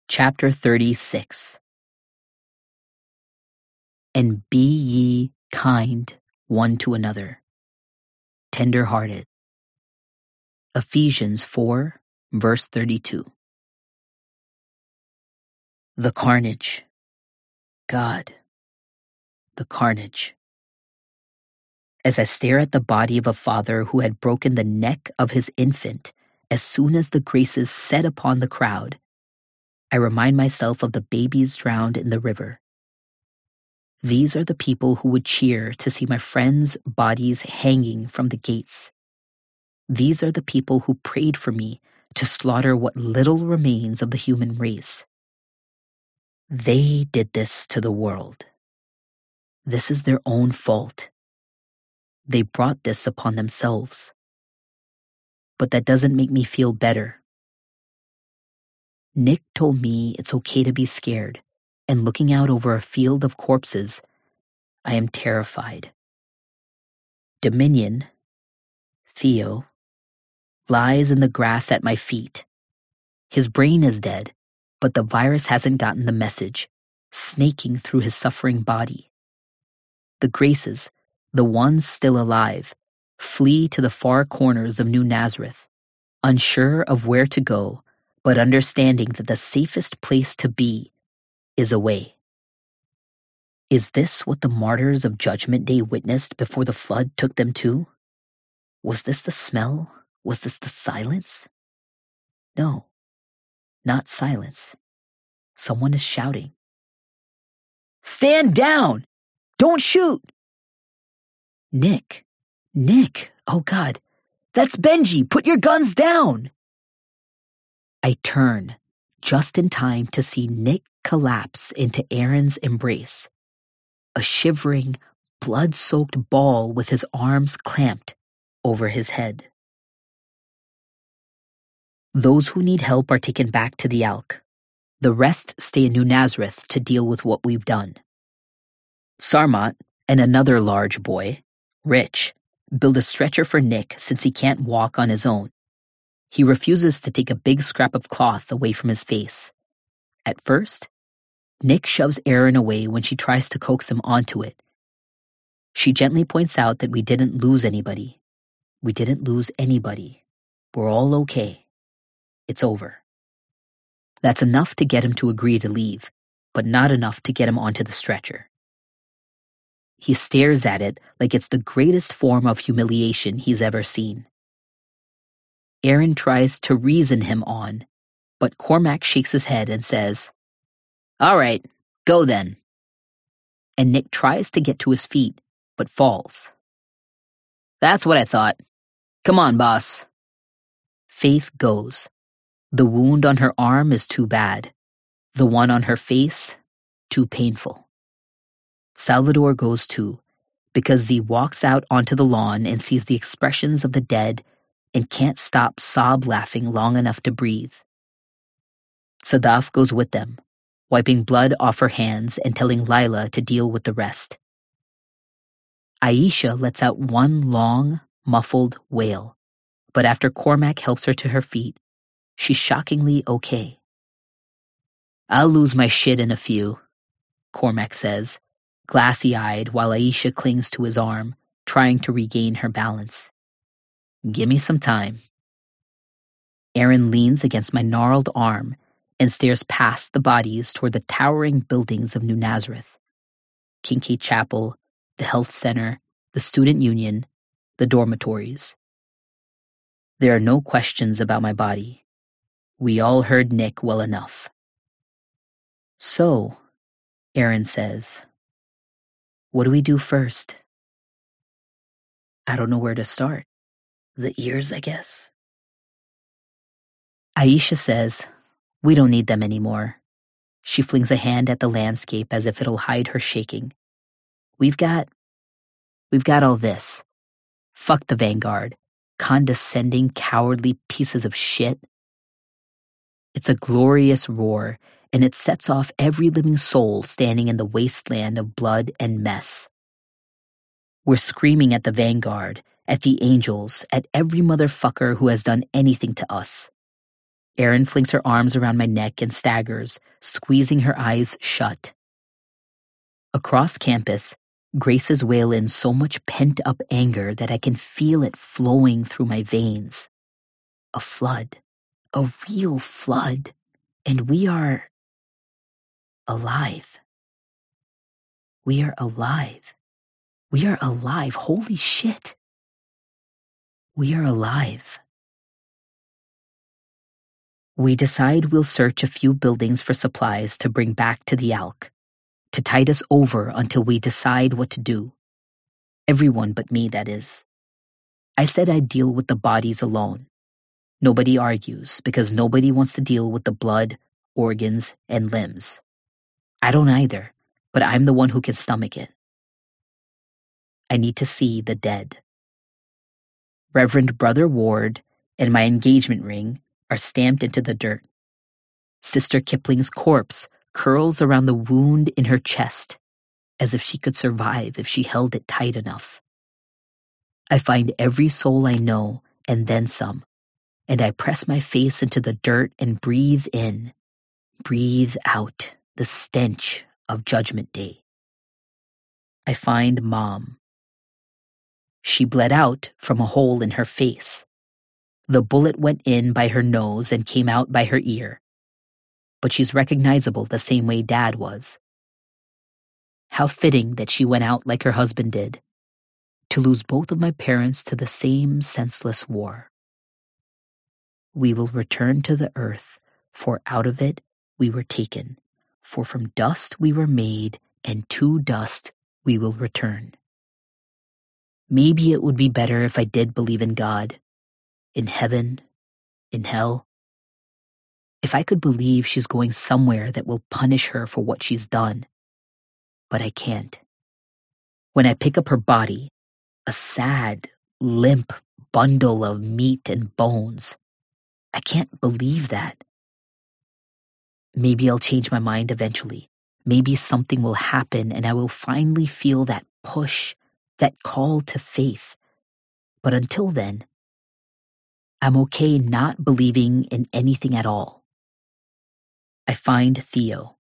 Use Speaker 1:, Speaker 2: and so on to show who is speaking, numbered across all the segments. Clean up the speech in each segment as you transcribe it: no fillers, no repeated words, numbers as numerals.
Speaker 1: Chapter 36. And be ye kind one to another, tender-hearted. Ephesians 4, verse 32. The carnage. God, the carnage. As I stare at the body of a father who had broken the neck of his infant as soon as the graces set upon the crowd, I remind myself of the babies drowned in the river. These are the people who would cheer to see my friends' bodies hanging from the gates. These are the people who prayed for me to slaughter what little remains of the human race. They did this to the world. This is their own fault. They brought this upon themselves. But that doesn't make me feel better. Nick told me it's okay to be scared, and looking out over a field of corpses, I am terrified. Dominion, Theo, lies in the grass at my feet. His brain is dead, but the virus hasn't gotten the message, snaking through his suffering body. The Graces, the ones still alive, flee to the far corners of New Nazareth, unsure of where to go, but understanding that the safest place to be is away. Is this what the martyrs of Judgment Day witnessed before the flood took them to? Was this the smell? Was this the silence? No, not silence. Someone is shouting. Stand down! Don't shoot! Nick, oh God, that's Benji! Put your guns down! I turn, just in time to see Nick collapse into Aaron's embrace, a shivering, blood-soaked ball with his arms clamped over his head. Those who need help are taken back to the Alk. The rest stay in New Nazareth to deal with what we've done. Sarmat and another large boy, Rich, build a stretcher for Nick since he can't walk on his own. He refuses to take a big scrap of cloth away from his face. At first, Nick shoves Aaron away when she tries to coax him onto it. She gently points out that we didn't lose anybody. We didn't lose anybody. We're all okay. It's over. That's enough to get him to agree to leave, but not enough to get him onto the stretcher. He stares at it like it's the greatest form of humiliation he's ever seen. Aaron tries to reason him on, but Cormac shakes his head and says, "All right, go then." And Nick tries to get to his feet, but falls. "That's what I thought. Come on, boss." Faith goes. The wound on her arm is too bad. The one on her face, too painful. Salvador goes too, because Z walks out onto the lawn and sees the expressions of the dead and can't stop sob-laughing long enough to breathe. Sadaf goes with them, wiping blood off her hands and telling Lila to deal with the rest. Aisha lets out one long, muffled wail, but after Cormac helps her to her feet, she's shockingly okay. "I'll lose my shit in a few," Cormac says, glassy-eyed while Aisha clings to his arm, trying to regain her balance. "Give me some time." Aaron leans against my gnarled arm and stares past the bodies toward the towering buildings of New Nazareth. Kincaid Chapel, the health center, the student union, the dormitories. There are no questions about my body. We all heard Nick well enough. "So," Aaron says, "what do we do first?" "I don't know where to start. The ears, I guess." Aisha says, "We don't need them anymore." She flings a hand at the landscape as if it'll hide her shaking. We've got all this. Fuck the Vanguard. Condescending, cowardly pieces of shit." It's a glorious roar, and it sets off every living soul standing in the wasteland of blood and mess. We're screaming at the Vanguard, at the angels, at every motherfucker who has done anything to us. Erin flings her arms around my neck and staggers, squeezing her eyes shut. Across campus, Graces wail in so much pent-up anger that I can feel it flowing through my veins. A flood. A real flood. And we are alive. We are alive. We are alive. Holy shit. We are alive. We decide we'll search a few buildings for supplies to bring back to the ALC, to tide us over until we decide what to do. Everyone but me, that is. I said I'd deal with the bodies alone. Nobody argues, because nobody wants to deal with the blood, organs, and limbs. I don't either, but I'm the one who can stomach it. I need to see the dead. Reverend Brother Ward and my engagement ring are stamped into the dirt. Sister Kipling's corpse curls around the wound in her chest, as if she could survive if she held it tight enough. I find every soul I know, and then some, and I press my face into the dirt and breathe in, breathe out the stench of Judgment Day. I find Mom. She bled out from a hole in her face. The bullet went in by her nose and came out by her ear. But she's recognizable the same way Dad was. How fitting that she went out like her husband did, to lose both of my parents to the same senseless war. We will return to the earth, for out of it we were taken, for from dust we were made, and to dust we will return. Maybe it would be better if I did believe in God, in heaven, in hell. If I could believe she's going somewhere that will punish her for what she's done. But I can't. When I pick up her body, a sad, limp bundle of meat and bones, I can't believe that. Maybe I'll change my mind eventually. Maybe something will happen and I will finally feel that push, that call to faith. But until then, I'm okay not believing in anything at all. I find Theo.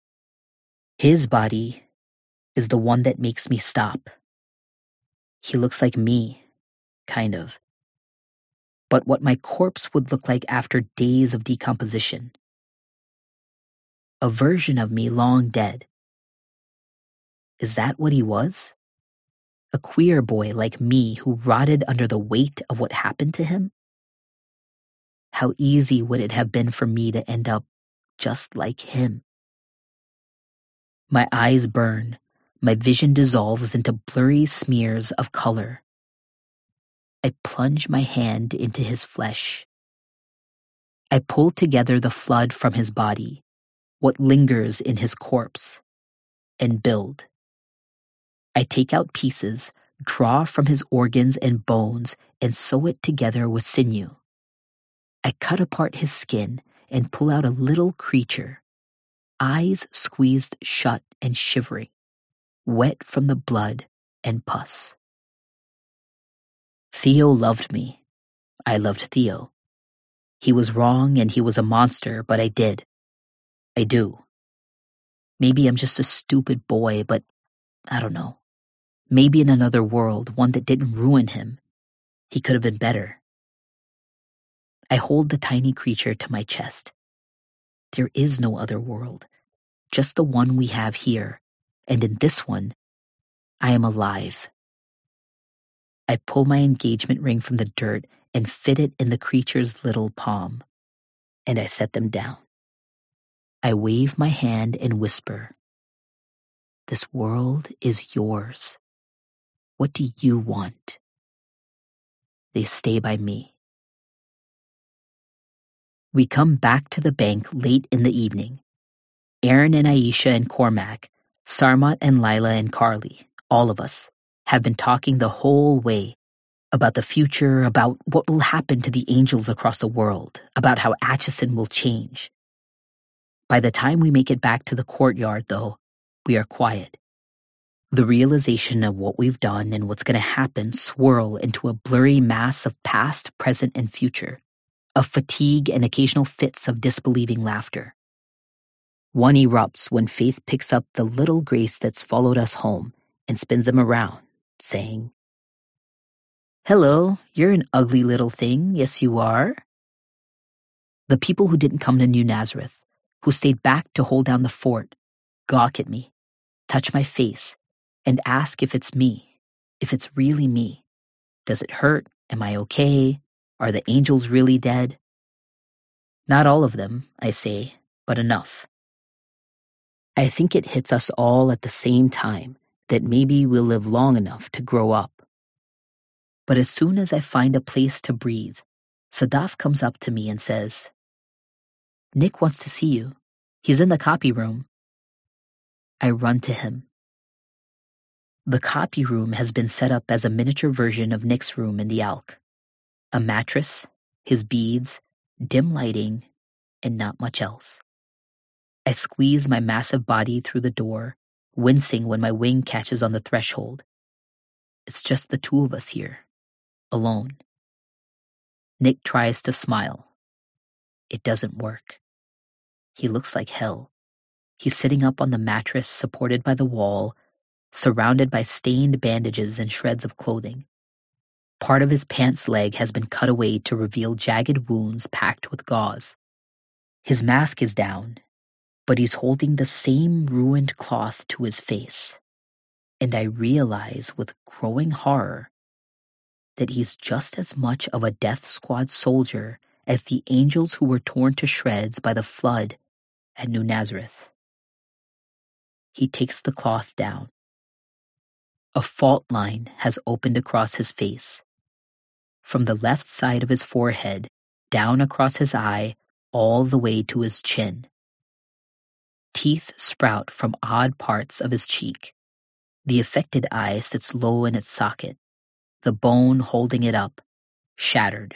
Speaker 1: His body is the one that makes me stop. He looks like me, kind of. But what my corpse would look like after days of decomposition. A version of me long dead. Is that what he was? A queer boy like me who rotted under the weight of what happened to him? How easy would it have been for me to end up just like him? My eyes burn. My vision dissolves into blurry smears of color. I plunge my hand into his flesh. I pull together the flood from his body, what lingers in his corpse, and build. I take out pieces, draw from his organs and bones, and sew it together with sinew. I cut apart his skin and pull out a little creature, eyes squeezed shut and shivering, wet from the blood and pus. Theo loved me. I loved Theo. He was wrong and he was a monster, but I did. I do. Maybe I'm just a stupid boy, but I don't know. Maybe in another world, one that didn't ruin him, he could have been better. I hold the tiny creature to my chest. There is no other world, just the one we have here, and in this one, I am alive. I pull my engagement ring from the dirt and fit it in the creature's little palm, and I set them down. I wave my hand and whisper, "This world is yours. What do you want?" They stay by me. We come back to the bank late in the evening. Erin and Aisha and Cormac, Sarmat and Lila and Carly, all of us, have been talking the whole way about the future, about what will happen to the angels across the world, about how Atchison will change. By the time we make it back to the courtyard, though, we are quiet. The realization of what we've done and what's going to happen swirl into a blurry mass of past, present, and future. of fatigue and occasional fits of disbelieving laughter. One erupts when Faith picks up the little Grace that's followed us home and spins them around, saying, "Hello, you're an ugly little thing, yes you are." The people who didn't come to New Nazareth, who stayed back to hold down the fort, gawk at me, touch my face, and ask if it's me, if it's really me. Does it hurt? Am I okay? Are the angels really dead? Not all of them, I say, but enough. I think it hits us all at the same time that maybe we'll live long enough to grow up. But as soon as I find a place to breathe, Sadaf comes up to me and says, "Nick wants to see you. He's in the copy room." I run to him. The copy room has been set up as a miniature version of Nick's room in the Alk. A mattress, his beads, dim lighting, and not much else. I squeeze my massive body through the door, wincing when my wing catches on the threshold. It's just the two of us here, alone. Nick tries to smile. It doesn't work. He looks like hell. He's sitting up on the mattress supported by the wall, surrounded by stained bandages and shreds of clothing. Part of his pants leg has been cut away to reveal jagged wounds packed with gauze. His mask is down, but he's holding the same ruined cloth to his face. And I realize with growing horror that he's just as much of a death squad soldier as the angels who were torn to shreds by the flood at New Nazareth. He takes the cloth down. A fault line has opened across his face. From the left side of his forehead, down across his eye, all the way to his chin. Teeth sprout from odd parts of his cheek. The affected eye sits low in its socket, the bone holding it up, shattered.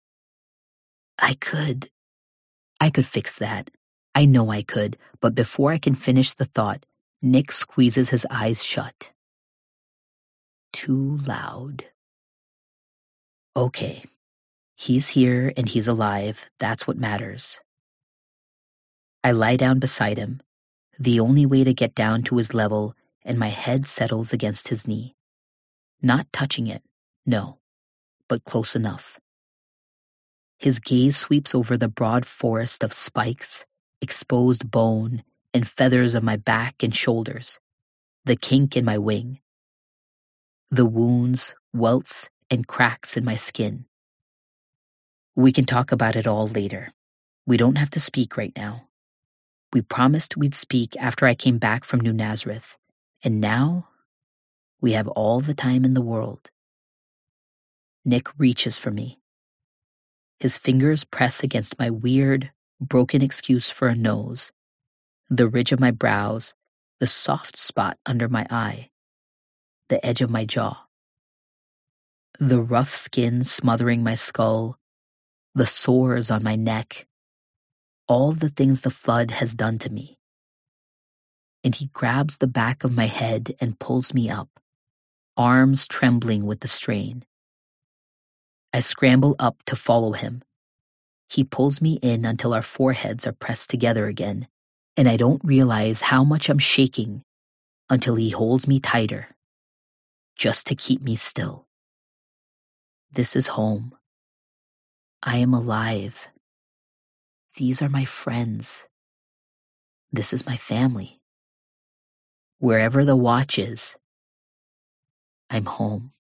Speaker 1: I could fix that. I know I could, but before I can finish the thought, Nick squeezes his eyes shut. Too loud. Okay. He's here and he's alive. That's what matters. I lie down beside him, the only way to get down to his level, and my head settles against his knee. Not touching it, no, but close enough. His gaze sweeps over the broad forest of spikes, exposed bone, and feathers of my back and shoulders, the kink in my wing, the wounds, welts, and cracks in my skin. We can talk about it all later. We don't have to speak right now. We promised we'd speak after I came back from New Nazareth, and now we have all the time in the world. Nick reaches for me. His fingers press against my weird, broken excuse for a nose, the ridge of my brows, the soft spot under my eye, the edge of my jaw. The rough skin smothering my skull, the sores on my neck, all the things the flood has done to me. And he grabs the back of my head and pulls me up, arms trembling with the strain. I scramble up to follow him. He pulls me in until our foreheads are pressed together again, and I don't realize how much I'm shaking until he holds me tighter, just to keep me still. This is home. I am alive. These are my friends. This is my family. Wherever the watch is, I'm home.